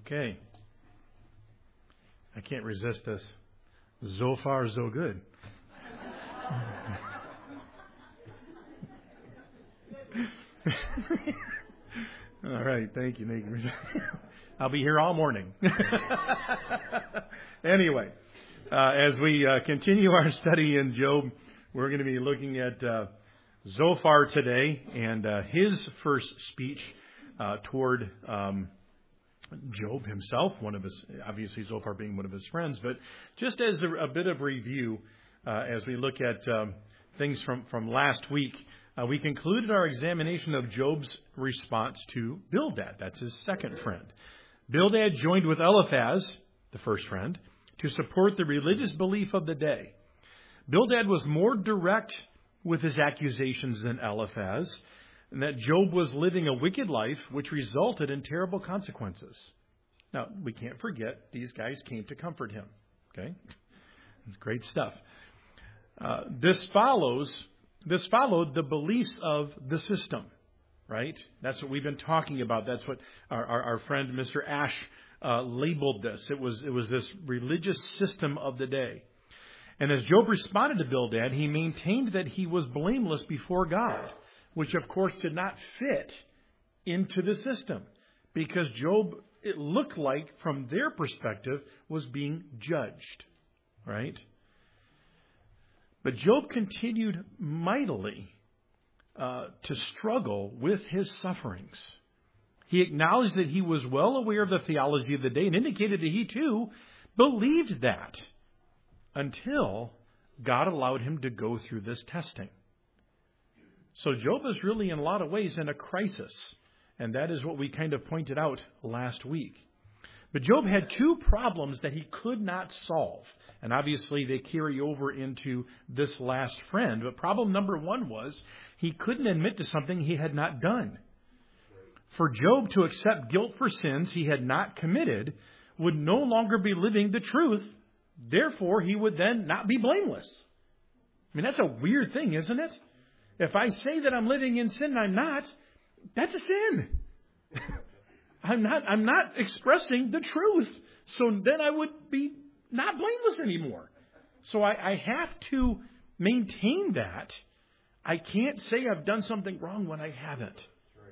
Okay. I can't resist this. So far, so good. All right. Thank you. I'll be here all morning. Anyway, as we continue our study in Job, we're going to be looking at Zophar today and his first speech toward Job himself, obviously Zophar being one of his friends, but just as a bit of review, as we look at things from last week, we concluded our examination of Job's response to Bildad. That's his second friend. Bildad joined with Eliphaz, the first friend, to support the religious belief of the day. Bildad was more direct with his accusations than Eliphaz, and that Job was living a wicked life, which resulted in terrible consequences. Now, we can't forget, these guys came to comfort him. Okay? It's great stuff. This followed the beliefs of the system, right? That's what we've been talking about. That's what our friend Mr. Ash labeled this. It was this religious system of the day. And as Job responded to Bildad, he maintained that he was blameless before God, which of course did not fit into the system, because Job, it looked like from their perspective, was being judged, right? But Job continued mightily to struggle with his sufferings. He acknowledged that he was well aware of the theology of the day and indicated that he too believed that until God allowed him to go through this testing. So Job is really in a lot of ways in a crisis, and that is what we kind of pointed out last week. But Job had two problems that he could not solve. And obviously they carry over into this last friend. But problem number one was he couldn't admit to something he had not done. For Job to accept guilt for sins he had not committed would no longer be living the truth. Therefore, he would then not be blameless. I mean, that's a weird thing, isn't it? If I say that I'm living in sin and I'm not, that's a sin. I'm not expressing the truth. So then I would be not blameless anymore. So I have to maintain that. I can't say I've done something wrong when I haven't.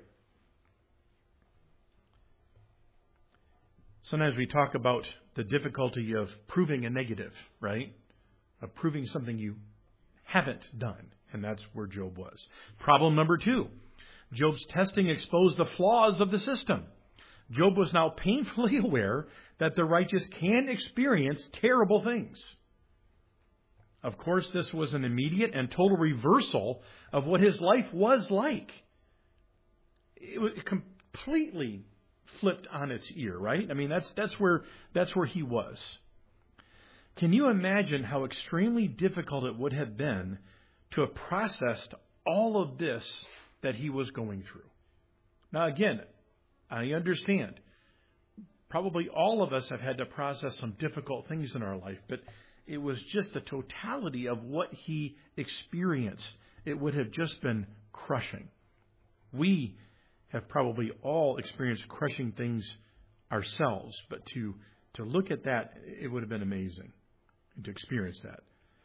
Sometimes we talk about the difficulty of proving a negative, right? Of proving something you haven't done. And that's where Job was. Problem number two. Job's testing exposed the flaws of the system. Job was now painfully aware that the righteous can experience terrible things. Of course, this was an immediate and total reversal of what his life was like. It was completely flipped on its ear, right? I mean, that's where he was. Can you imagine how extremely difficult it would have been to have processed all of this that he was going through? Now, again, I understand. Probably all of us have had to process some difficult things in our life, but it was just the totality of what he experienced. It would have just been crushing. We have probably all experienced crushing things ourselves, but to look at that, it would have been amazing to experience that.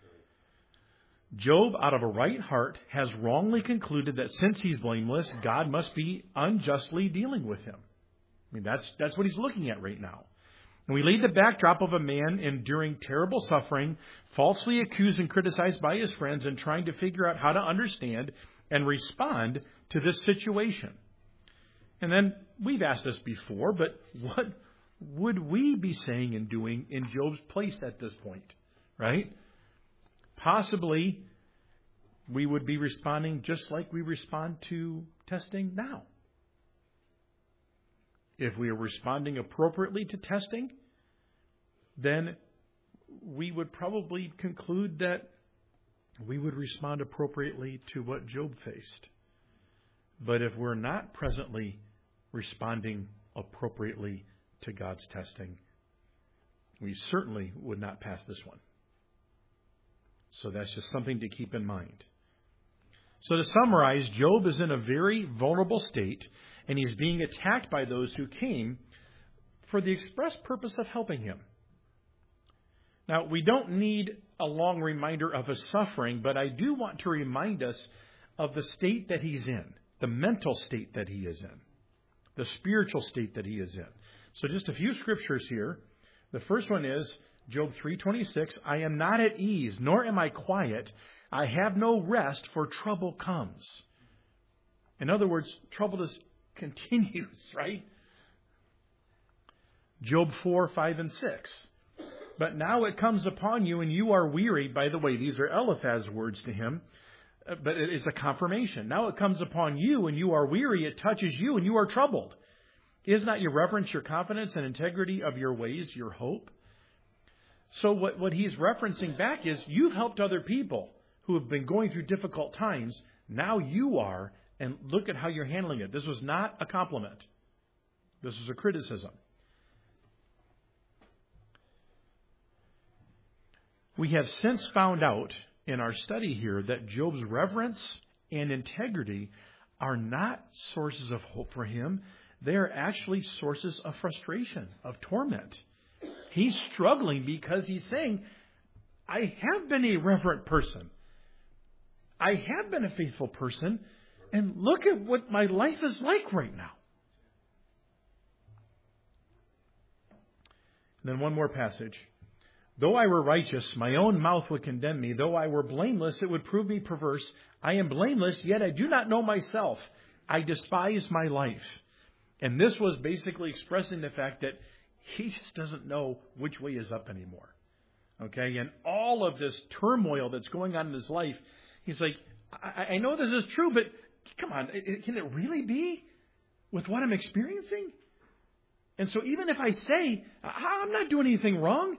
Job, out of a right heart, has wrongly concluded that since he's blameless, God must be unjustly dealing with him. I mean, that's what he's looking at right now. And we laid the backdrop of a man enduring terrible suffering, falsely accused and criticized by his friends, and trying to figure out how to understand and respond to this situation. And then we've asked this before, but what would we be saying and doing in Job's place at this point, right? Possibly we would be responding just like we respond to testing now. If we are responding appropriately to testing, then we would probably conclude that we would respond appropriately to what Job faced. But if we're not presently responding appropriately to God's testing, we certainly would not pass this one. So that's just something to keep in mind. So to summarize, Job is in a very vulnerable state, and he's being attacked by those who came for the express purpose of helping him. Now, we don't need a long reminder of his suffering, but I do want to remind us of the state that he's in, the mental state that he is in, the spiritual state that he is in. So just a few scriptures here. The first one is Job 3:26. I am not at ease, nor am I quiet. I have no rest, for trouble comes. In other words, trouble just continues, right? Job 4:5 and 6. But now it comes upon you, and you are weary. By the way, these are Eliphaz's words to him, but it is a confirmation. Now it comes upon you, and you are weary. It touches you, and you are troubled. Is not your reverence, your confidence, and integrity of your ways your hope? So what he's referencing back is, you've helped other people who have been going through difficult times. Now you are, and look at how you're handling it. This was not a compliment. This was a criticism. We have since found out in our study here that Job's reverence and integrity are not sources of hope for him. They are actually sources of frustration, of torment. He's struggling because he's saying, I have been a reverent person. I have been a faithful person. And look at what my life is like right now. And then one more passage. Though I were righteous, my own mouth would condemn me. Though I were blameless, it would prove me perverse. I am blameless, yet I do not know myself. I despise my life. And this was basically expressing the fact that he just doesn't know which way is up anymore. Okay? And all of this turmoil that's going on in his life, he's like, I know this is true, but come on, can it really be with what I'm experiencing? And so even if I say, I'm not doing anything wrong,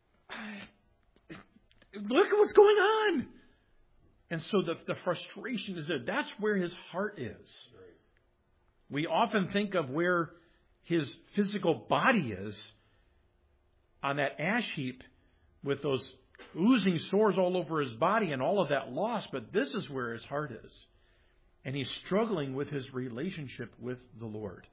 look at what's going on. And so the frustration is there. That's where his heart is. We often think of where his physical body is on that ash heap with those oozing sores all over his body and all of that loss. But this is where his heart is. And he's struggling with his relationship with the Lord.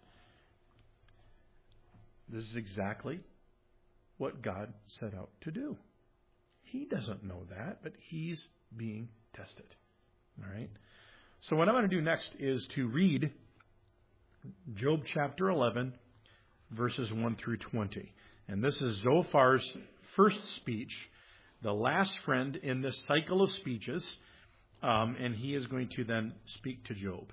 This is exactly what God set out to do. He doesn't know that, but he's being tested. All right? So what I'm going to do next is to read Job chapter 11, verses 1 through 20. And this is Zophar's first speech, the last friend in this cycle of speeches. And he is going to then speak to Job.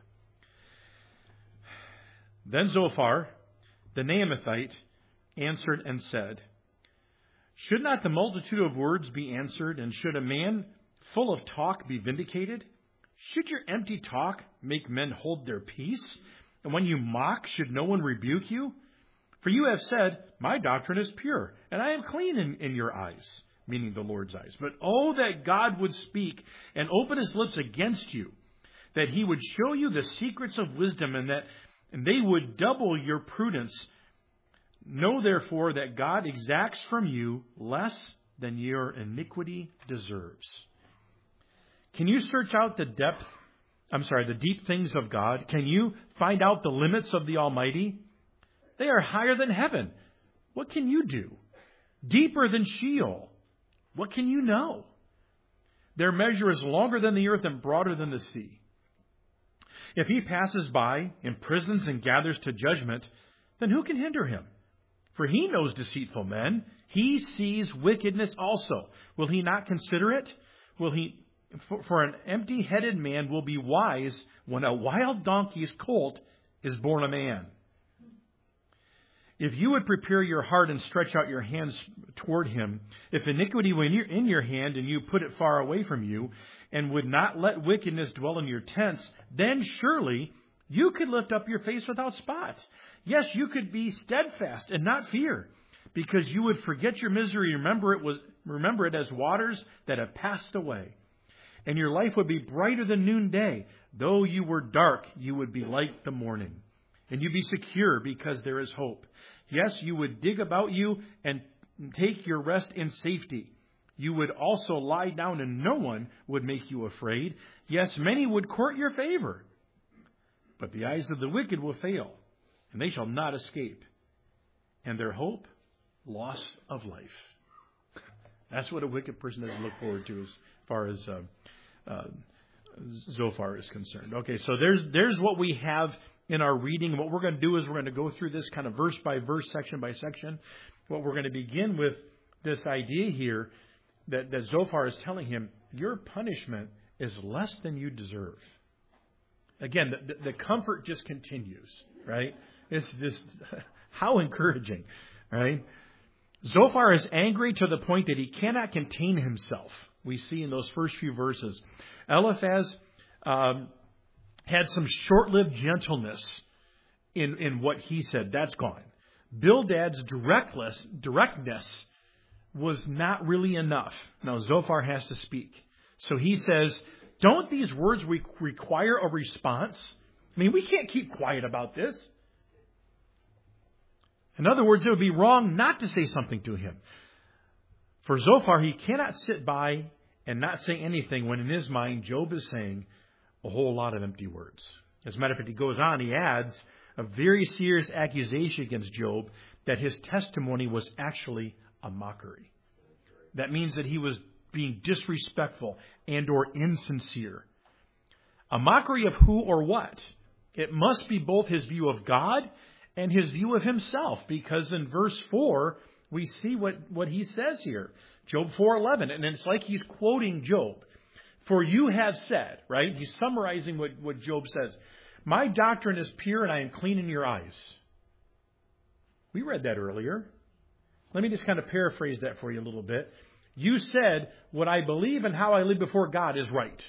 Then Zophar, the Naamathite, answered and said, should not the multitude of words be answered, and should a man full of talk be vindicated? Should your empty talk make men hold their peace? And when you mock, should no one rebuke you? For you have said, my doctrine is pure, and I am clean in your eyes, meaning the Lord's eyes. But oh, that God would speak and open his lips against you, that he would show you the secrets of wisdom, and they would double your prudence. Know therefore that God exacts from you less than your iniquity deserves. Can you search out the deep things of God? Can you find out the limits of the Almighty? They are higher than heaven. What can you do? Deeper than Sheol. What can you know? Their measure is longer than the earth and broader than the sea. If he passes by, imprisons and gathers to judgment, then who can hinder him? For he knows deceitful men. He sees wickedness also. Will he not consider it? For an empty-headed man will be wise when a wild donkey's colt is born a man. If you would prepare your heart and stretch out your hands toward him, if iniquity were in your hand and you put it far away from you, and would not let wickedness dwell in your tents, then surely you could lift up your face without spot. Yes, you could be steadfast and not fear, because you would forget your misery, remember it as waters that have passed away. And your life would be brighter than noonday. Though you were dark, you would be like the morning. And you'd be secure because there is hope. Yes, you would dig about you and take your rest in safety. You would also lie down and no one would make you afraid. Yes, many would court your favor. But the eyes of the wicked will fail, and they shall not escape. and their hope, loss of life. That's what a wicked person has to look forward to as far as Zophar is concerned. Okay, so there's what we have in our reading. What we're going to do is we're going to go through this kind of verse by verse, section by section. What we're going to begin with this idea here that Zophar is telling him, your punishment is less than you deserve. Again, the comfort just continues, right? It's just, how encouraging, right? Zophar is angry to the point that he cannot contain himself. We see in those first few verses. Eliphaz had some short-lived gentleness in what he said. That's gone. Bildad's directness was not really enough. Now Zophar has to speak. So he says, don't these words require a response? I mean, we can't keep quiet about this. In other words, it would be wrong not to say something to him. For Zophar, he cannot sit by and not say anything when in his mind Job is saying a whole lot of empty words. As a matter of fact, he goes on, he adds a very serious accusation against Job that his testimony was actually a mockery. That means that he was being disrespectful and or insincere. A mockery of who or what? It must be both his view of God and his view of himself, because in verse 4, we see what he says here. Job 4:11, and it's like he's quoting Job. For you have said, right? He's summarizing what Job says. My doctrine is pure and I am clean in your eyes. We read that earlier. Let me just kind of paraphrase that for you a little bit. You said, what I believe and how I live before God is right.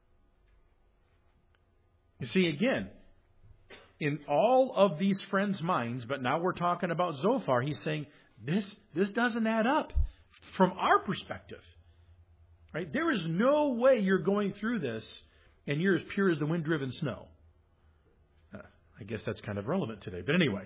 You see, again, in all of these friends' minds, but now we're talking about Zophar, he's saying, this doesn't add up from our perspective. Right? There is no way you're going through this and you're as pure as the wind-driven snow. I guess that's kind of relevant today. But anyway.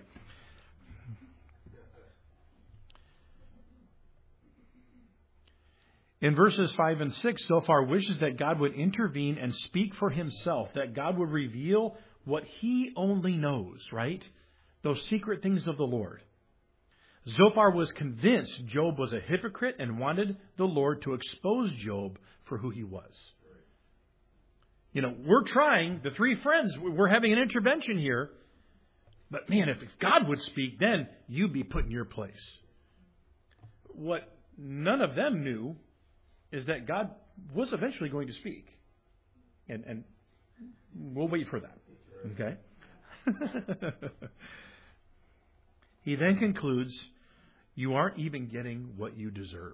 In verses 5 and 6, Zophar wishes that God would intervene and speak for himself, that God would reveal what he only knows, right? Those secret things of the Lord. Zophar was convinced Job was a hypocrite and wanted the Lord to expose Job for who he was. You know, we're trying, the three friends, we're having an intervention here. But man, if God would speak, then you'd be put in your place. What none of them knew is that God was eventually going to speak. And we'll wait for that. Okay? He then concludes, you aren't even getting what you deserve.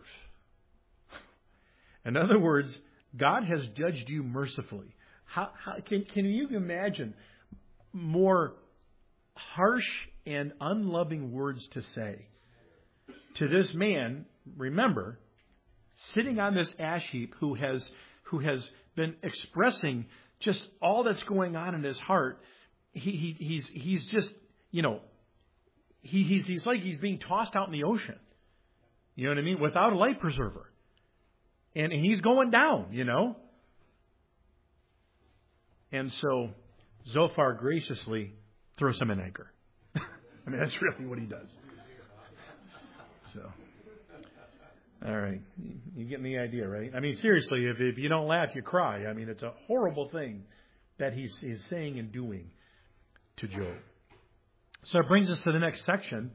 In other words, God has judged you mercifully. How can you imagine more harsh and unloving words to say to this man, remember, sitting on this ash heap who has been expressing just all that's going on in his heart. He's just, you know, he's like he's being tossed out in the ocean. You know what I mean? Without a life preserver. And he's going down, you know. And so Zophar graciously throws him an anchor. I mean, that's really what he does. So, all right. You get the idea, right? I mean, seriously, if you don't laugh, you cry. I mean, it's a horrible thing that he's saying and doing to Job. So it brings us to the next section.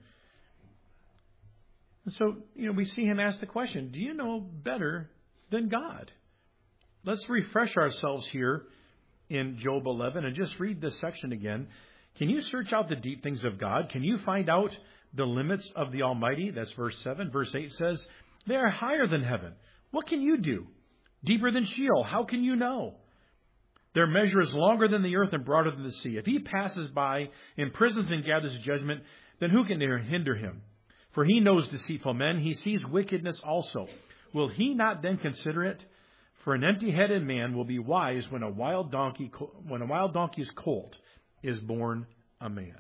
And so, you know, we see him ask the question, do you know better than God? Let's refresh ourselves here in Job 11 and just read this section again. Can you search out the deep things of God? Can you find out the limits of the Almighty? That's verse 7. Verse 8 says, they are higher than heaven. What can you do? Deeper than Sheol. How can you know? Their measure is longer than the earth and broader than the sea. If he passes by, imprisons and gathers judgment, then who can hinder him? For he knows deceitful men. He sees wickedness also. Will he not then consider it? For an empty-headed man will be wise when a wild donkey's colt is born a man.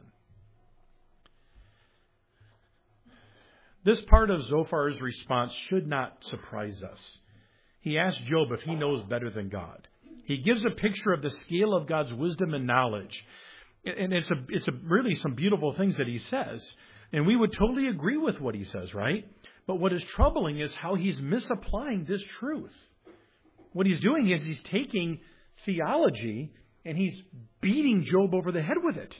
This part of Zophar's response should not surprise us. He asks Job if he knows better than God. He gives a picture of the scale of God's wisdom and knowledge. And it's really some beautiful things that he says. And we would totally agree with what he says, right? But what is troubling is how he's misapplying this truth. What he's doing is he's taking theology and he's beating Job over the head with it.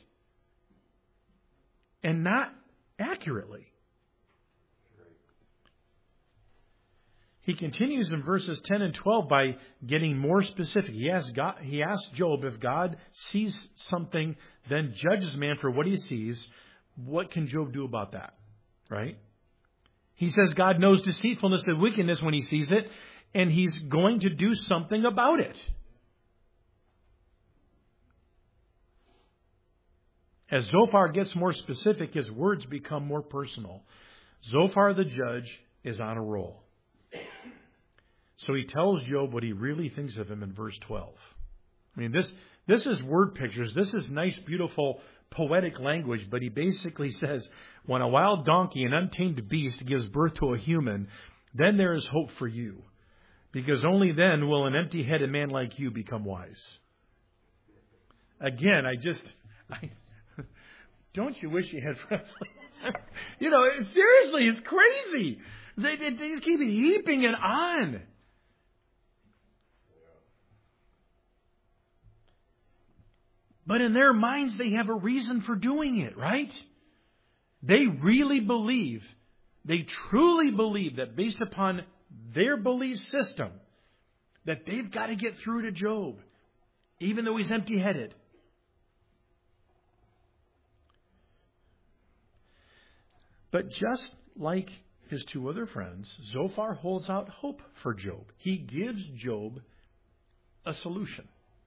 And not accurately. He continues in verses 10 and 12 by getting more specific. He asked Job if God sees something, then judges man for what he sees. What can Job do about that? Right? He says God knows deceitfulness and wickedness when he sees it, and he's going to do something about it. As Zophar gets more specific, his words become more personal. Zophar the judge is on a roll. So he tells Job what he really thinks of him in verse 12. I mean, this is word pictures. This is nice, beautiful, poetic language. But he basically says, when a wild donkey, an untamed beast, gives birth to a human, then there is hope for you. Because only then will an empty-headed man like you become wise. Again, don't you wish you had friends like that? Seriously, it's crazy. They just keep heaping it on. But in their minds, they have a reason for doing it, right? They really believe, they truly believe that based upon their belief system, that they've got to get through to Job, even though he's empty-headed. But just like his two other friends, Zophar holds out hope for Job. He gives Job a solution.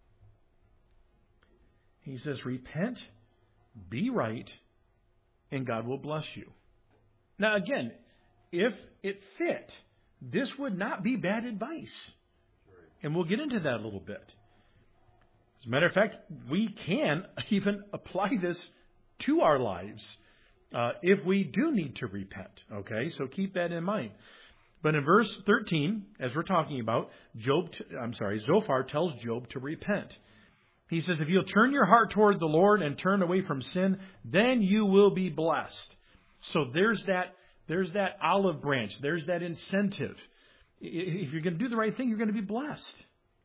He says, repent, be right, and God will bless you. Now again, if it fit, this would not be bad advice. And we'll get into that a little bit. As a matter of fact, we can even apply this to our lives if we do need to repent. Okay, so keep that in mind. But in verse 13, as we're talking about, Zophar tells Job to repent. He says, if you'll turn your heart toward the Lord and turn away from sin, then you will be blessed. So there's that olive branch. There's that incentive. If you're going to do the right thing, you're going to be blessed.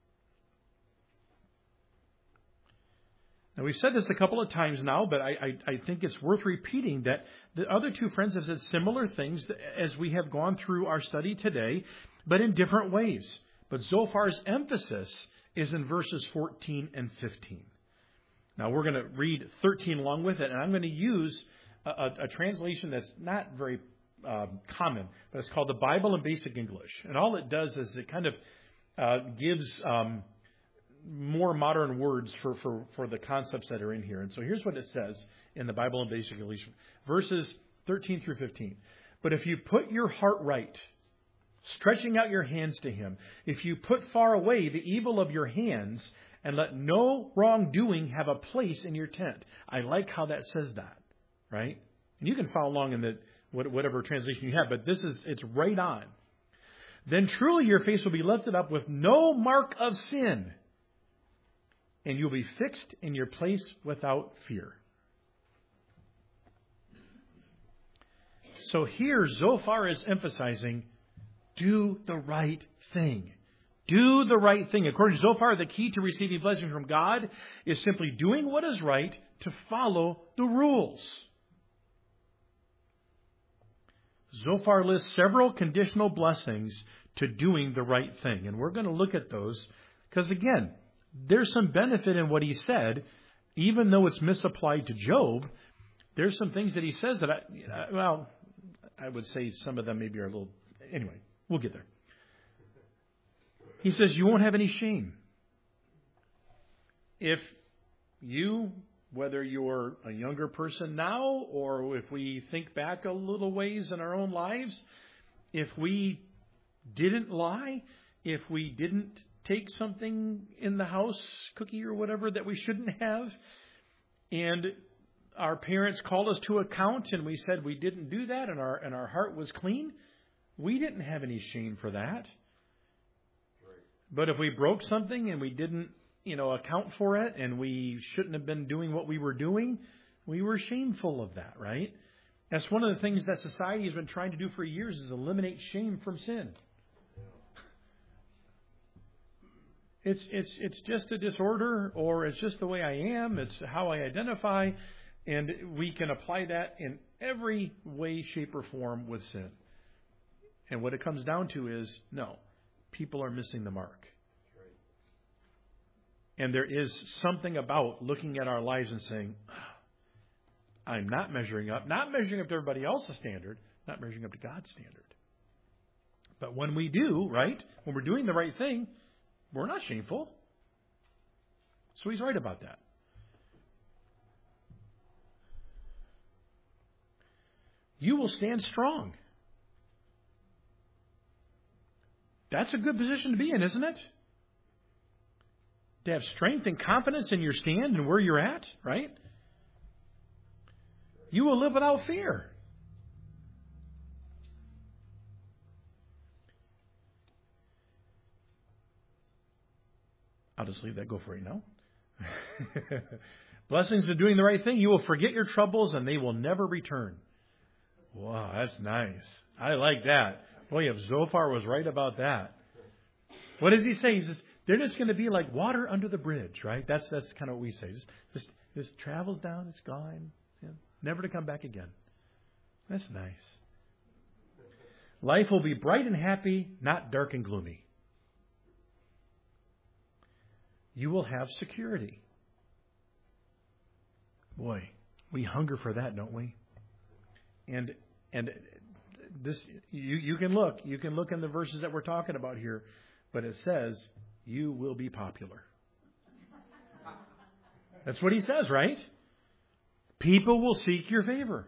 Now, we've said this a couple of times now, but I think it's worth repeating that the other two friends have said similar things as we have gone through our study today, but in different ways. But Zophar's emphasis is in verses 14 and 15. Now, we're going to read 13 along with it, and I'm going to use a translation that's not very common, but it's called the Bible in Basic English. And all it does is it kind of gives more modern words for the concepts that are in here. And so here's what it says in the Bible in Basic English, verses 13 through 15. But if you put your heart right, stretching out your hands to Him, if you put far away the evil of your hands and let no wrongdoing have a place in your tent. I like how that says that, right? And you can follow along in the whatever translation you have, but it's right on. Then truly your face will be lifted up with no mark of sin, and you'll be fixed in your place without fear. So here Zophar is emphasizing, do the right thing. Do the right thing. According to Zophar, the key to receiving blessing from God is simply doing what is right to follow the rules. Zophar lists several conditional blessings to doing the right thing. And we're going to look at those because, again, there's some benefit in what he said, even though it's misapplied to Job. There's some things that he says that I would say some of them maybe are a little... Anyway, we'll get there. He says you won't have any shame. If you, whether you're a younger person now or if we think back a little ways in our own lives, if we didn't lie, if we didn't take something in the house, cookie or whatever that we shouldn't have, and our parents called us to account and we said we didn't do that and our heart was clean, we didn't have any shame for that. But if we broke something and we didn't, account for it and we shouldn't have been doing what we were doing, we were shameful of that, right? That's one of the things that society has been trying to do for years is eliminate shame from sin. It's just a disorder, or it's just the way I am. It's how I identify. And we can apply that in every way, shape, or form with sin. And what it comes down to is, no, people are missing the mark. And there is something about looking at our lives and saying, I'm not measuring up to everybody else's standard, not measuring up to God's standard. But when we do, right, when we're doing the right thing, we're not shameful. So he's right about that. You will stand strong. That's a good position to be in, isn't it? To have strength and confidence in your stand and where you're at, right? You will live without fear. I'll just leave that go for you now. Blessings of doing the right thing. You will forget your troubles and they will never return. Wow, that's nice. I like that. Boy, if Zophar was right about that. What does he say? He says, they're just going to be like water under the bridge, right? That's kind of what we say. Just travels down, it's gone. Yeah, never to come back again. That's nice. Life will be bright and happy, not dark and gloomy. You will have security. Boy, we hunger for that, don't we? And this you can look in the verses that we're talking about here, but it says you will be popular. That's what he says, right? People will seek your favor.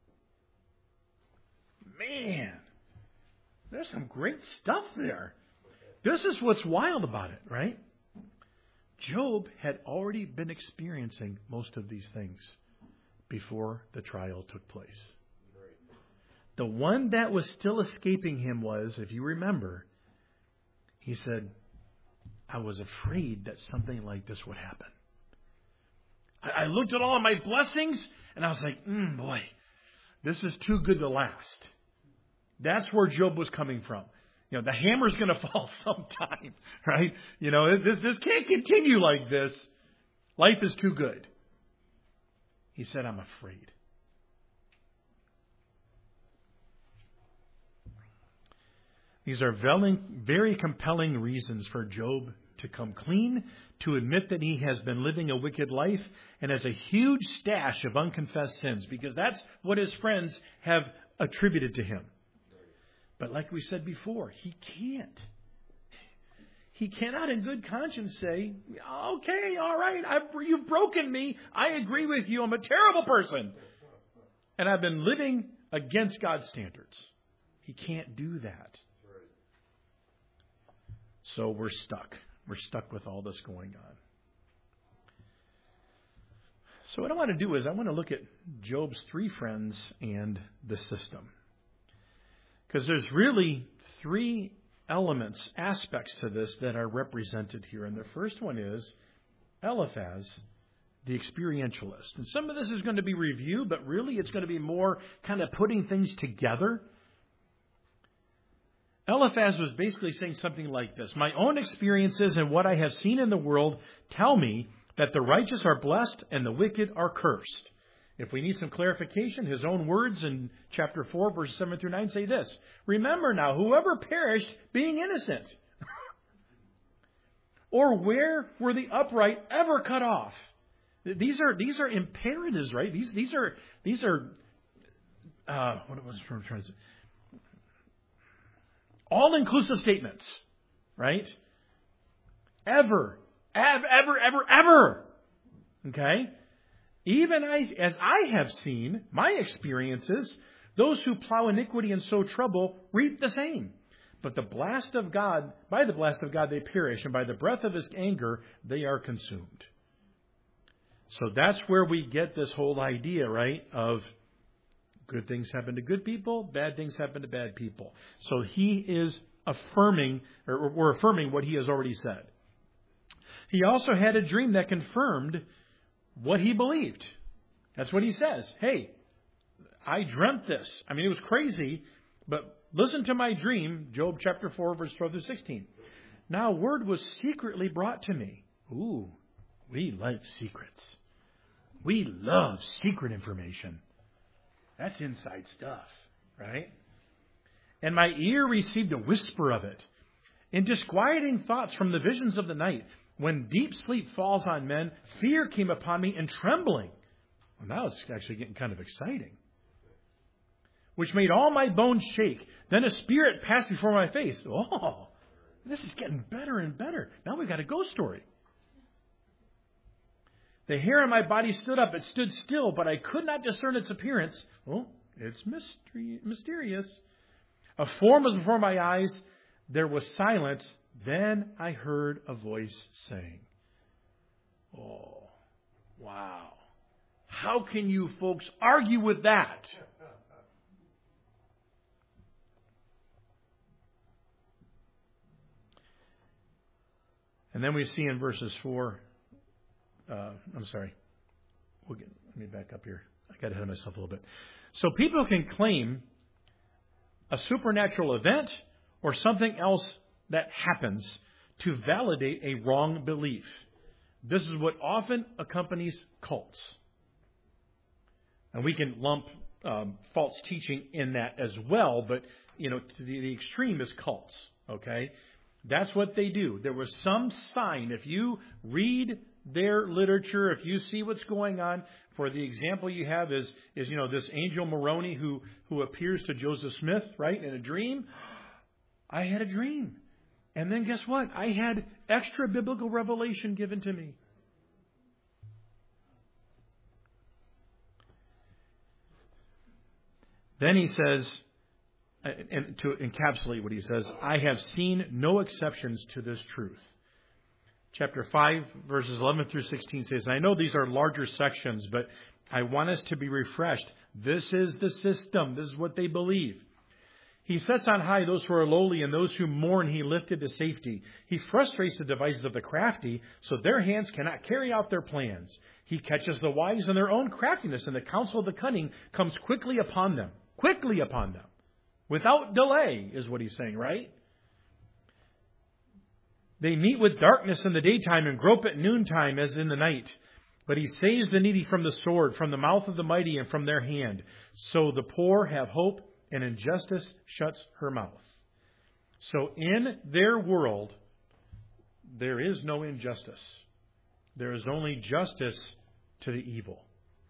Man, there's some great stuff there. This is what's wild about it, right? Job had already been experiencing most of these things before the trial took place. The one that was still escaping him was, if you remember, he said, I was afraid that something like this would happen. I looked at all of my blessings and I was like, boy, this is too good to last. That's where Job was coming from. You know, the hammer's going to fall sometime, right? You know, this can't continue like this. Life is too good. He said, I'm afraid. These are very compelling reasons for Job to come clean, to admit that he has been living a wicked life and has a huge stash of unconfessed sins, because that's what his friends have attributed to him. But like we said before, he can't. He cannot in good conscience say, okay, all right, you've broken me. I agree with you. I'm a terrible person. And I've been living against God's standards. He can't do that. So we're stuck. We're stuck with all this going on. So what I want to do is I want to look at Job's three friends and the system. Because there's really three aspects to this that are represented here. And the first one is Eliphaz, the experientialist. And some of this is going to be review, but really it's going to be more kind of putting things together. Eliphaz was basically saying something like this. My own experiences and what I have seen in the world tell me that the righteous are blessed and the wicked are cursed. If we need some clarification, his own words in chapter 4, verses 7 through 9 say this. Remember now, whoever perished being innocent. Or where were the upright ever cut off? These are imperatives, right? These are what was I'm trying to say? All-inclusive statements, right? Ever. Okay? Even as I have seen, my experiences, those who plow iniquity and sow trouble reap the same. But by the blast of God they perish, and by the breath of his anger they are consumed. So that's where we get this whole idea, right, of good things happen to good people, bad things happen to bad people. So he is affirming, or we're affirming what he has already said. He also had a dream that confirmed what he believed. That's what he says. Hey, I dreamt this. I mean, it was crazy, but listen to my dream, Job chapter 4, verse 12 through 16. Now, word was secretly brought to me. Ooh, we like secrets. We love secret information. That's inside stuff, right? And my ear received a whisper of it. In disquieting thoughts from the visions of the night, when deep sleep falls on men, fear came upon me and trembling. Well, now it's actually getting kind of exciting. Which made all my bones shake. Then a spirit passed before my face. Oh, this is getting better and better. Now we've got a ghost story. The hair on my body stood up. It stood still, but I could not discern its appearance. Oh, it's mysterious. A form was before my eyes. There was silence. Then I heard a voice saying, oh, wow. How can you folks argue with that? And then we see in verses 4, let me back up here. I got ahead of myself a little bit. So people can claim a supernatural event or something else that happens to validate a wrong belief. This is what often accompanies cults. And we can lump false teaching in that as well, but to the extreme is cults. Okay? That's what they do. There was some sign. If you read their literature, if you see what's going on, for the example you have is this angel Moroni who appears to Joseph Smith, right, in a dream. I had a dream. And then guess what? I had extra biblical revelation given to me. Then he says, and to encapsulate what he says, I have seen no exceptions to this truth. Chapter 5, verses 11 through 16 says, I know these are larger sections, but I want us to be refreshed. This is the system. This is what they believe. He sets on high those who are lowly, and those who mourn he lifted to safety. He frustrates the devices of the crafty, so their hands cannot carry out their plans. He catches the wise in their own craftiness, and the counsel of the cunning comes quickly upon them. Quickly upon them. Without delay, is what he's saying, right? They meet with darkness in the daytime and grope at noontime as in the night. But he saves the needy from the sword, from the mouth of the mighty, and from their hand. So the poor have hope, and injustice shuts her mouth. So in their world, there is no injustice. There is only justice to the evil.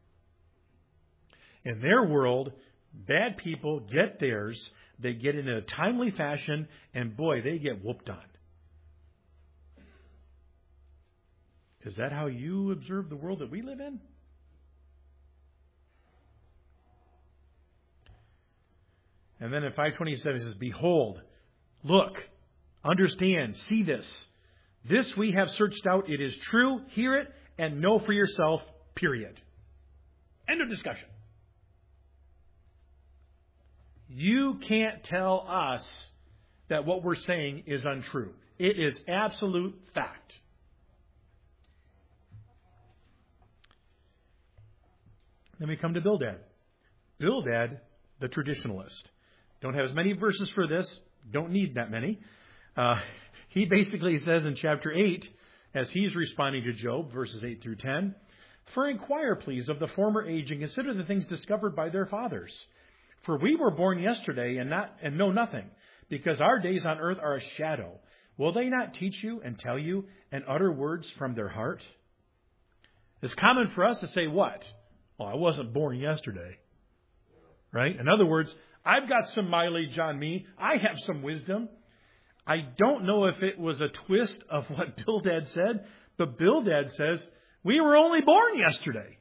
In their world, bad people get theirs. They get it in a timely fashion, and boy, they get whooped on. Is that how you observe the world that we live in? And then in 5:27 it says, behold, look, understand, see this. This we have searched out. It is true. Hear it and know for yourself, period. End of discussion. You can't tell us that what we're saying is untrue. It is absolute fact. Then we come to Bildad. Bildad, the traditionalist. Don't have as many verses for this. Don't need that many. He basically says in chapter 8, as he's responding to Job, verses 8 through 10, for inquire, please, of the former age and consider the things discovered by their fathers. For we were born yesterday and know nothing, because our days on earth are a shadow. Will they not teach you and tell you and utter words from their heart? It's common for us to say what? Oh, I wasn't born yesterday. Right? In other words, I've got some mileage on me. I have some wisdom. I don't know if it was a twist of what Bildad said, but Bildad says, we were only born yesterday.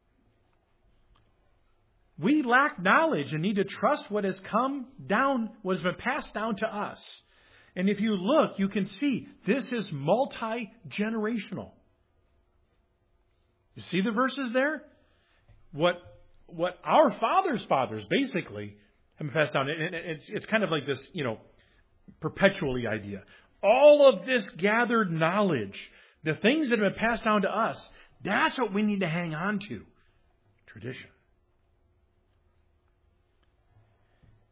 We lack knowledge and need to trust what has come down, what has been passed down to us. And if you look, you can see this is multi-generational. You see the verses there? What our fathers' basically have passed down. And it's kind of like this, perpetually idea. All of this gathered knowledge, the things that have been passed down to us, that's what we need to hang on to. Tradition.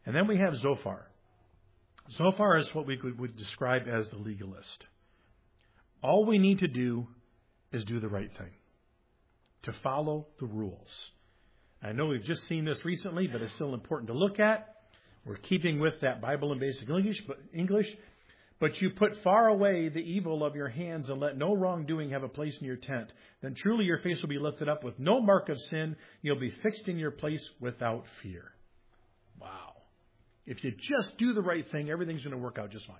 And then we have Zophar. Zophar is what we would describe as the legalist. All we need to do is do the right thing, to follow the rules. I know we've just seen this recently, but it's still important to look at. We're keeping with that Bible in basic English. But you put far away the evil of your hands and let no wrongdoing have a place in your tent. Then truly your face will be lifted up with no mark of sin. You'll be fixed in your place without fear. Wow. If you just do the right thing, everything's going to work out just fine.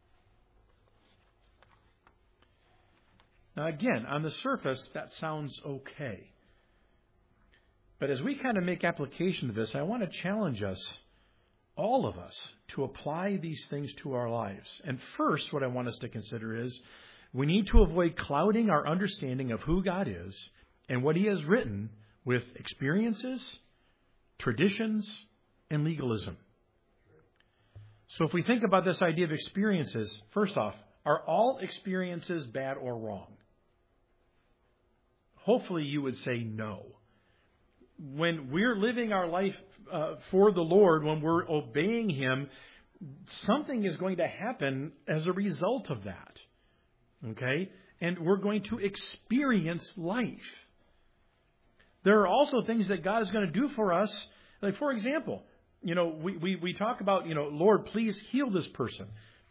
Now again, on the surface, that sounds okay. But as we kind of make application of this, I want to challenge us, all of us, to apply these things to our lives. And first, what I want us to consider is we need to avoid clouding our understanding of who God is and what He has written with experiences, traditions, and legalism. So if we think about this idea of experiences, first off, are all experiences bad or wrong? Hopefully you would say no. When we're living our life for the Lord, when we're obeying Him, something is going to happen as a result of that. Okay? And we're going to experience life. There are also things that God is going to do for us. Like, for example, we talk about, Lord, please heal this person.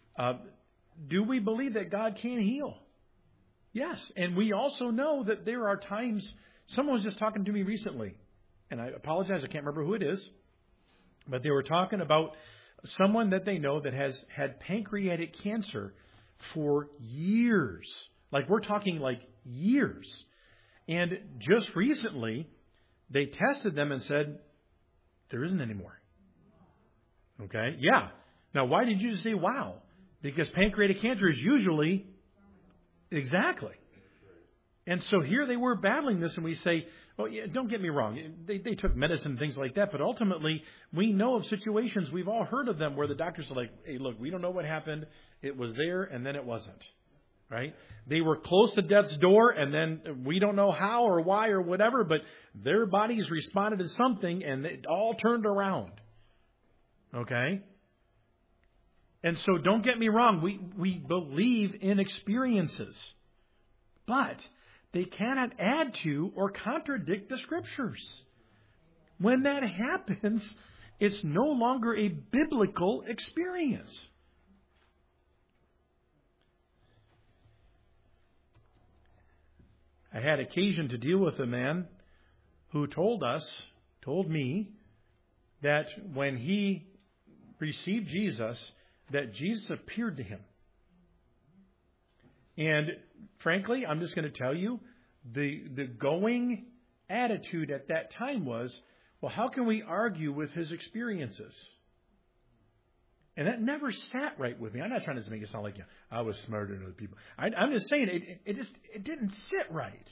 Do we believe that God can heal? Yes. And we also know that there are times, someone was just talking to me recently, and I apologize, I can't remember who it is, but they were talking about someone that they know that has had pancreatic cancer for years. Like, we're talking like years. And just recently, they tested them and said, there isn't any more. Okay? Yeah. Now, why did you say wow? Because pancreatic cancer is usually... Exactly. And so here they were battling this, and we say, oh, yeah, don't get me wrong. They took medicine and things like that, but ultimately we know of situations, we've all heard of them, where the doctors are like, hey, look, we don't know what happened. It was there, and then it wasn't. Right? They were close to death's door, and then we don't know how or why or whatever, but their bodies responded to something, and it all turned around. Okay? And so don't get me wrong, we believe in experiences, but they cannot add to or contradict the Scriptures. When that happens, it's no longer a biblical experience. I had occasion to deal with a man who told me, that when he received Jesus, that Jesus appeared to him. And frankly, I'm just going to tell you, the going attitude at that time was, well, how can we argue with his experiences? And that never sat right with me. I'm not trying to make it sound like I was smarter than other people. I'm just saying it didn't sit right.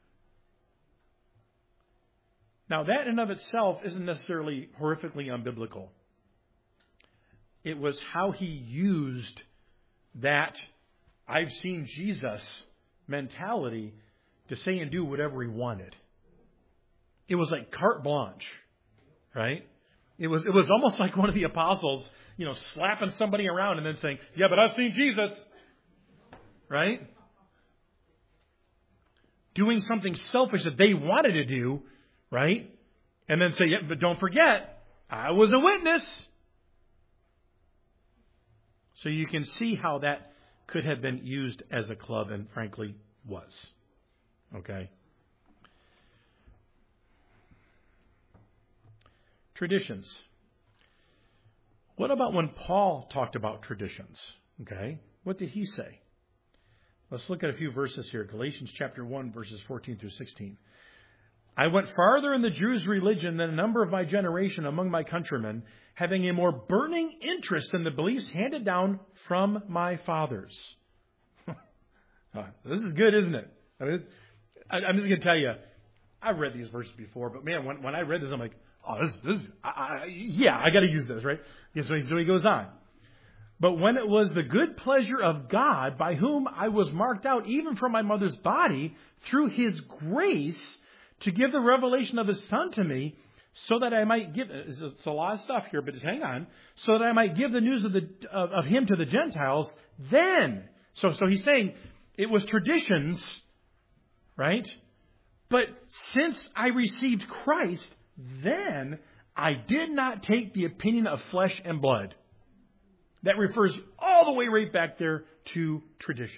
Now, that in and of itself isn't necessarily horrifically unbiblical. It was how he used that I've seen Jesus mentality to say and do whatever he wanted. It was like carte blanche, right? It was almost like one of the apostles, slapping somebody around and then saying, yeah, but I've seen Jesus, right? Doing something selfish that they wanted to do, right? And then say, yeah, but don't forget, I was a witness. So you can see how that could have been used as a club, and frankly was. Okay? Traditions. What about when Paul talked about traditions? Okay? What did he say? Let's look at a few verses here. Galatians chapter 1, verses 14 through 16. I went farther in the Jews' religion than a number of my generation among my countrymen, having a more burning interest in the beliefs handed down from my fathers. This is good, isn't it? I'm just going to tell you, I've read these verses before, but man, when I read this, I'm like, oh, I got to use this, right? Yeah, so he goes on. But when it was the good pleasure of God, by whom I was marked out even from my mother's body, through His grace, to give the revelation of His Son to me, so that I might give, it's a lot of stuff here, but just hang on, so that I might give the news of him to the Gentiles, then. So he's saying it was traditions, right? But since I received Christ, then I did not take the opinion of flesh and blood. That refers all the way right back there to tradition.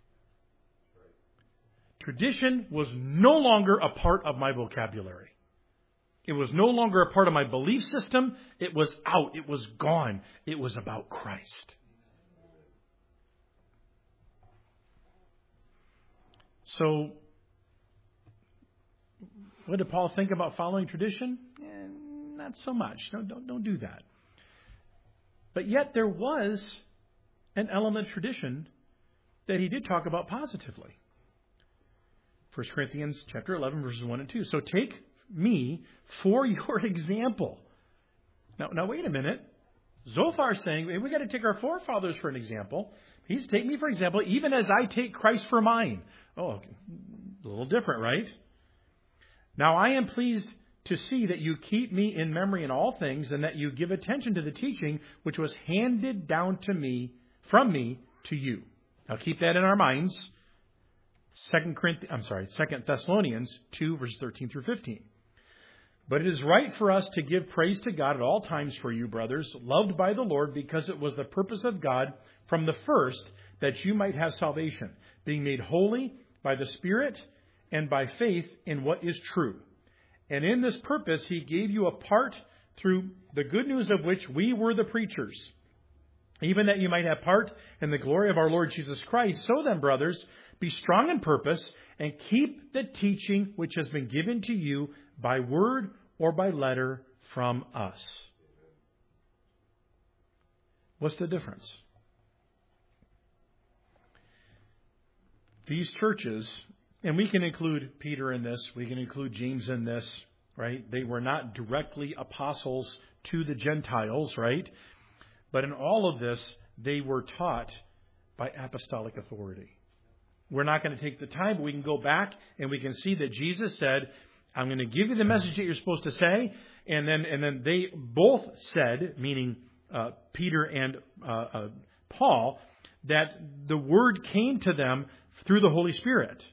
Tradition was no longer a part of my vocabulary. It was no longer a part of my belief system. It was out. It was gone. It was about Christ. So, what did Paul think about following tradition? Not so much. Don't do that. But yet there was an element of tradition that he did talk about positively. 1 Corinthians chapter 11, verses 1 and 2. So take me for your example. Now wait a minute. Zophar's saying, we got to take our forefathers for an example. He's take me for example, even as I take Christ for mine. Oh, a little different, right? Now I am pleased to see that you keep me in memory in all things, and that you give attention to the teaching which was handed down to me, from me to you. Now keep that in our minds. 2 Thessalonians 2, verses 13 through 15. But it is right for us to give praise to God at all times for you, brothers, loved by the Lord, because it was the purpose of God from the first that you might have salvation, being made holy by the Spirit and by faith in what is true. And in this purpose he gave you a part through the good news of which we were the preachers, even that you might have part in the glory of our Lord Jesus Christ. So then, brothers, be strong in purpose and keep the teaching which has been given to you by word or by letter from us. What's the difference? These churches, and we can include Peter in this, we can include James in this, right? They were not directly apostles to the Gentiles, right? But in all of this, they were taught by apostolic authority. We're not going to take the time, but we can go back and we can see that Jesus said, I'm going to give you the message that you're supposed to say. And then they both said, meaning Peter and Paul, that the word came to them through the Holy Spirit.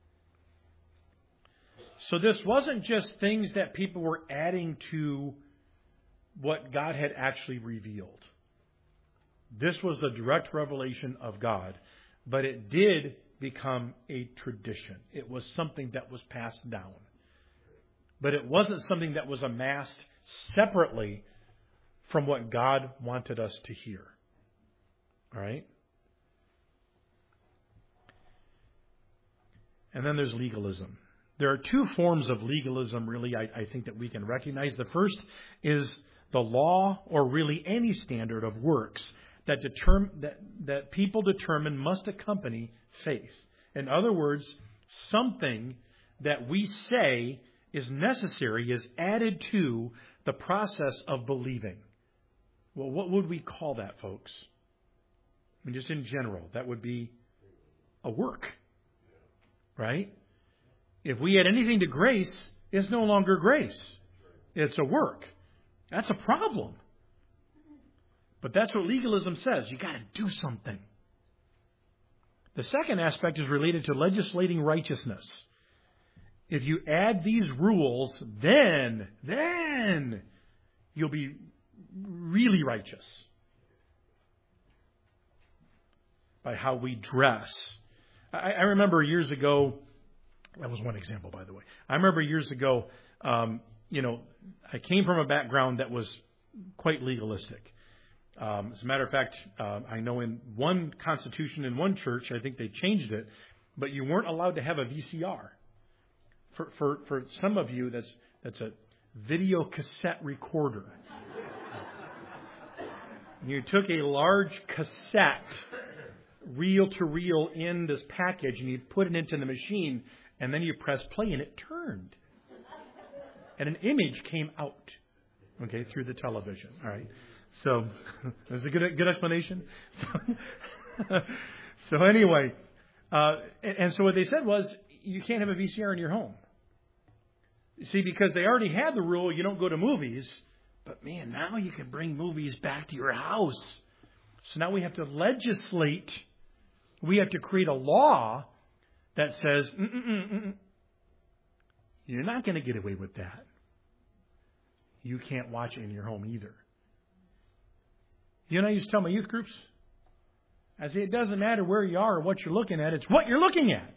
So this wasn't just things that people were adding to what God had actually revealed. This was the direct revelation of God. But it did become a tradition. It was something that was passed down. But it wasn't something that was amassed separately from what God wanted us to hear. All right? And then there's legalism. There are two forms of legalism, really, I think that we can recognize. The first is the law, or really any standard of works that people determine must accompany faith. In other words, something that we say is necessary is added to the process of believing. Well, what would we call that, folks? I mean, just in general, that would be a work, right? If we add anything to grace, it's no longer grace. It's a work. That's a problem. But that's what legalism says. You got to do something. The second aspect is related to legislating righteousness. If you add these rules, then you'll be really righteous by how we dress. I remember years ago, that was one example, by the way. I remember years ago, I came from a background that was quite legalistic. As a matter of fact, I know in one constitution in one church, I think they changed it, but you weren't allowed to have a VCR. For some of you, that's a video cassette recorder. You took a large cassette, reel to reel, in this package, and you put it into the machine, and then you press play, and it turned. And an image came out, through the television. All right. So, that's a good explanation. So anyway, and so what they said was, you can't have a VCR in your home. See, because they already had the rule, you don't go to movies. But man, now you can bring movies back to your house. So now we have to legislate. We have to create a law that says, you're not going to get away with that. You can't watch it in your home either. You know, I used to tell my youth groups, I say, it doesn't matter where you are or what you're looking at, it's what you're looking at.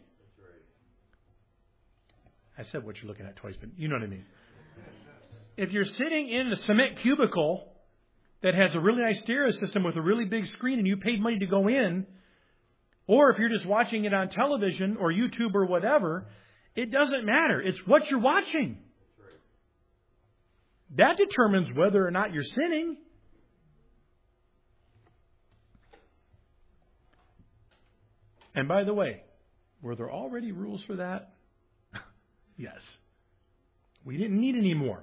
I said what you're looking at twice, but you know what I mean. If you're sitting in a cement cubicle that has a really nice stereo system with a really big screen and you paid money to go in, or if you're just watching it on television or YouTube or whatever, it doesn't matter. It's what you're watching. That determines whether or not you're sinning. And by the way, were there already rules for that? Yes. We didn't need any more.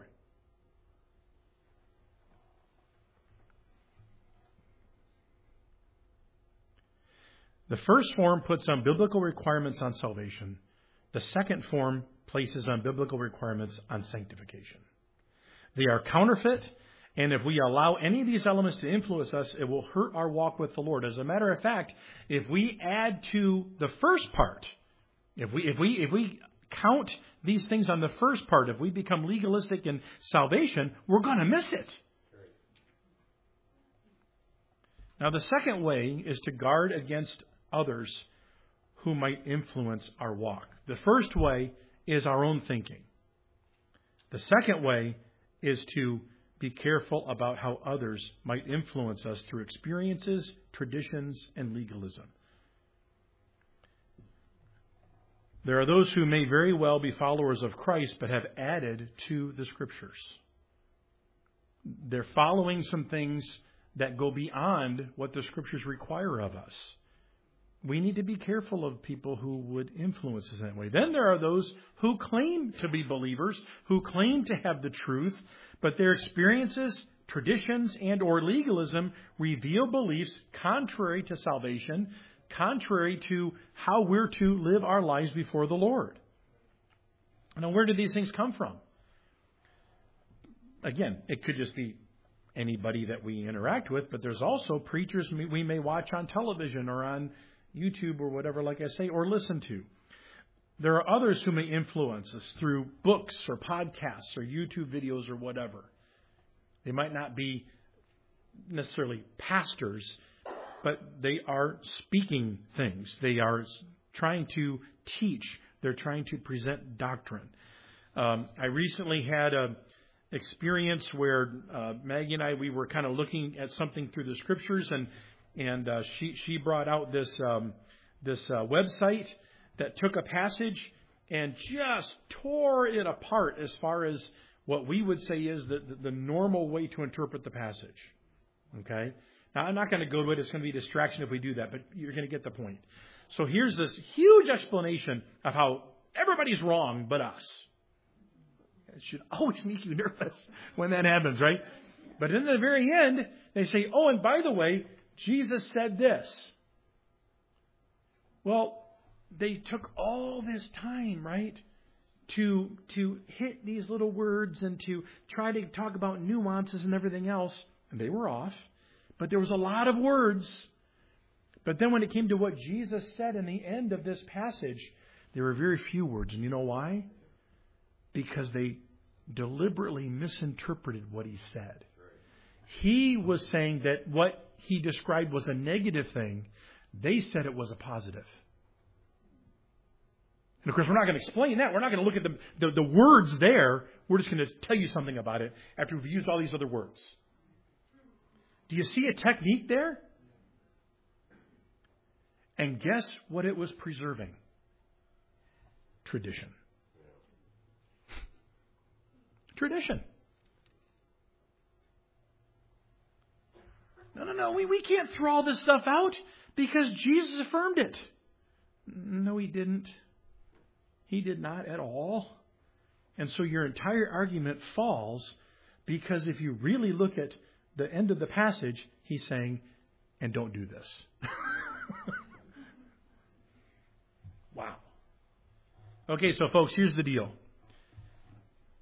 The first form puts on biblical requirements on salvation. The second form places on biblical requirements on sanctification. They are counterfeit, and if we allow any of these elements to influence us, it will hurt our walk with the Lord. As a matter of fact, if we add to the first part, if we count these things on the first part, if we become legalistic in salvation, we're going to miss it. Now, the second way is to guard against others who might influence our walk. The first way is our own thinking. The second way is to be careful about how others might influence us through experiences, traditions, and legalism. There are those who may very well be followers of Christ, but have added to the Scriptures. They're following some things that go beyond what the Scriptures require of us. We need to be careful of people who would influence us that way. Then there are those who claim to be believers, who claim to have the truth, but their experiences, traditions, and or legalism reveal beliefs contrary to salvation, contrary to how we're to live our lives before the Lord. Now, where do these things come from? Again, it could just be anybody that we interact with, but there's also preachers we may watch on television or on YouTube or whatever, like I say, or listen to. There are others who may influence us through books or podcasts or YouTube videos or whatever. They might not be necessarily pastors, but they are speaking things. They are trying to teach. They're trying to present doctrine. I recently had an experience where Maggie and I, we were kind of looking at something through the Scriptures, and she brought out this website that took a passage and just tore it apart as far as what we would say is the normal way to interpret the passage. Okay? Now, I'm not going to go to it. It's going to be a distraction if we do that, but you're going to get the point. So here's this huge explanation of how everybody's wrong but us. It should always make you nervous when that happens, right? But in the very end, they say, oh, and by the way, Jesus said this. Well, they took all this time, right, to hit these little words and to try to talk about nuances and everything else, and they were off. But there was a lot of words. But then when it came to what Jesus said in the end of this passage, there were very few words. And you know why? Because they deliberately misinterpreted what he said. He was saying that what he described was a negative thing. They said it was a positive. And of course, we're not going to explain that. We're not going to look at the words there. We're just going to tell you something about it after we've used all these other words. Do you see a technique there? And guess what it was preserving? Tradition. Tradition. No. We can't throw all this stuff out because Jesus affirmed it. No, he didn't. He did not at all. And so your entire argument falls because if you really look at the end of the passage, he's saying, and don't do this. Wow. Okay, so folks, here's the deal.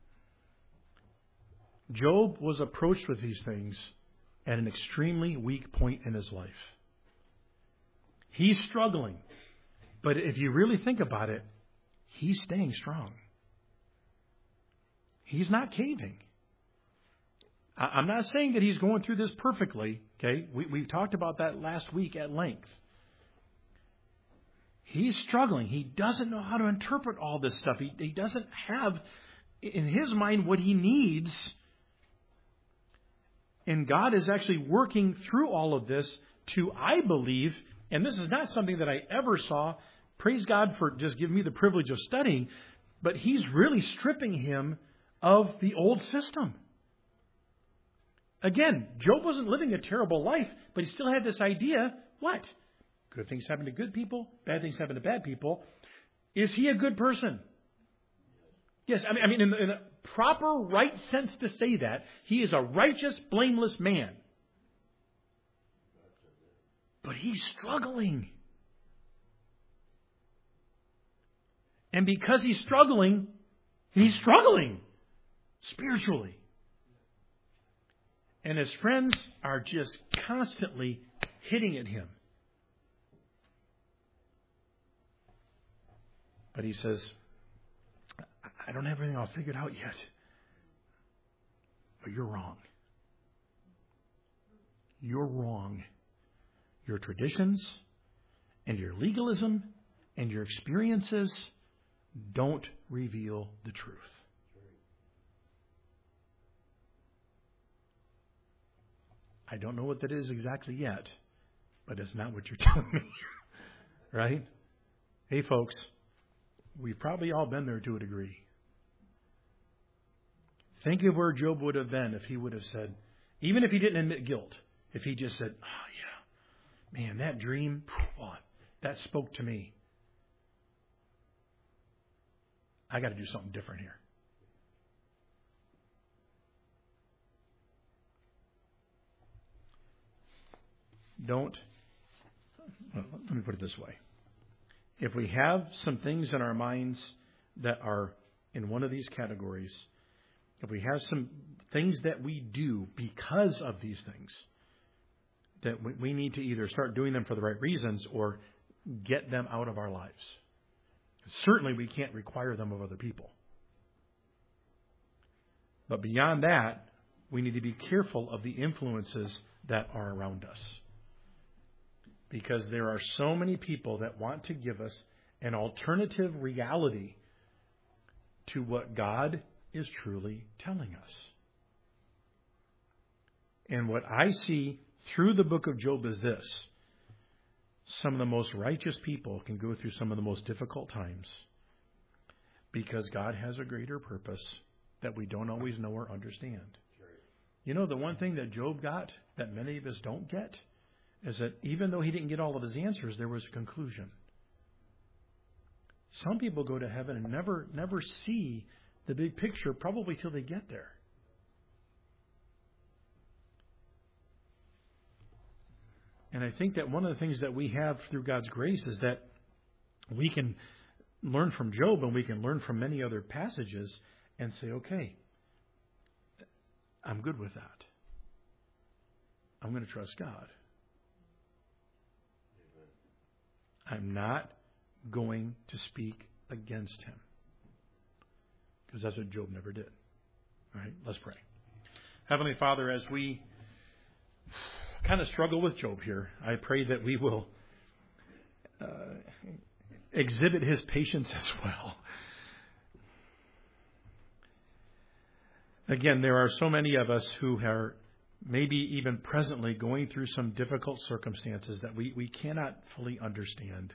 Job was approached with these things at an extremely weak point in his life. He's struggling. But if you really think about it, he's staying strong. He's not caving. I'm not saying that he's going through this perfectly. Okay, we talked about that last week at length. He's struggling. He doesn't know how to interpret all this stuff. He doesn't have in his mind what he needs. And God is actually working through all of this to, I believe, and this is not something that I ever saw. Praise God for just giving me the privilege of studying. But he's really stripping him of the old system. Again, Job wasn't living a terrible life, but he still had this idea, what? Good things happen to good people, bad things happen to bad people. Is he a good person? Yes, I mean in a proper, right sense to say that, he is a righteous, blameless man. But he's struggling. And because he's struggling spiritually. And his friends are just constantly hitting at him. But he says, I don't have everything all figured out yet. But you're wrong. You're wrong. Your traditions and your legalism and your experiences don't reveal the truth. I don't know what that is exactly yet, but it's not what you're telling me. Right? Hey, folks, we've probably all been there to a degree. Think of where Job would have been if he would have said, even if he didn't admit guilt, if he just said, oh, yeah, man, that dream, that spoke to me. I got to do something different here. Let me put it this way. If we have some things in our minds that are in one of these categories, if we have some things that we do because of these things, that we need to either start doing them for the right reasons or get them out of our lives. Certainly we can't require them of other people. But beyond that, we need to be careful of the influences that are around us. Because there are so many people that want to give us an alternative reality to what God is truly telling us. And what I see through the book of Job is this. Some of the most righteous people can go through some of the most difficult times because God has a greater purpose that we don't always know or understand. You know, the one thing that Job got that many of us don't get is that even though he didn't get all of his answers, there was a conclusion. Some people go to heaven and never see the big picture, probably till they get there. And I think that one of the things that we have through God's grace is that we can learn from Job and we can learn from many other passages and say, okay, I'm good with that. I'm going to trust God. I'm not going to speak against him. Because that's what Job never did. All right, let's pray. Heavenly Father, as we kind of struggle with Job here, I pray that we will exhibit his patience as well. Again, there are so many of us who are maybe even presently going through some difficult circumstances that we cannot fully understand.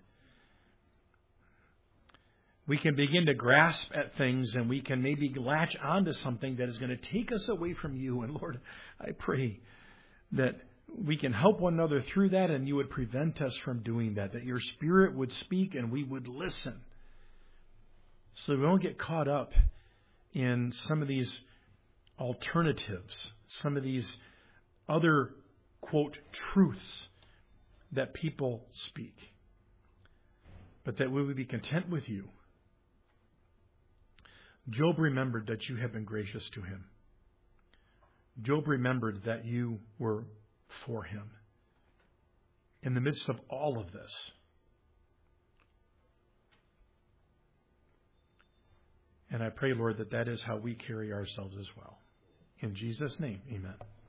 We can begin to grasp at things and we can maybe latch onto something that is going to take us away from you. And Lord, I pray that we can help one another through that and you would prevent us from doing that your Spirit would speak and we would listen so that we don't get caught up in some of these alternatives, some of these other, quote, truths that people speak. But that we would be content with you. Job remembered that you have been gracious to him. Job remembered that you were for him in the midst of all of this. And I pray, Lord, that that is how we carry ourselves as well. In Jesus' name, amen.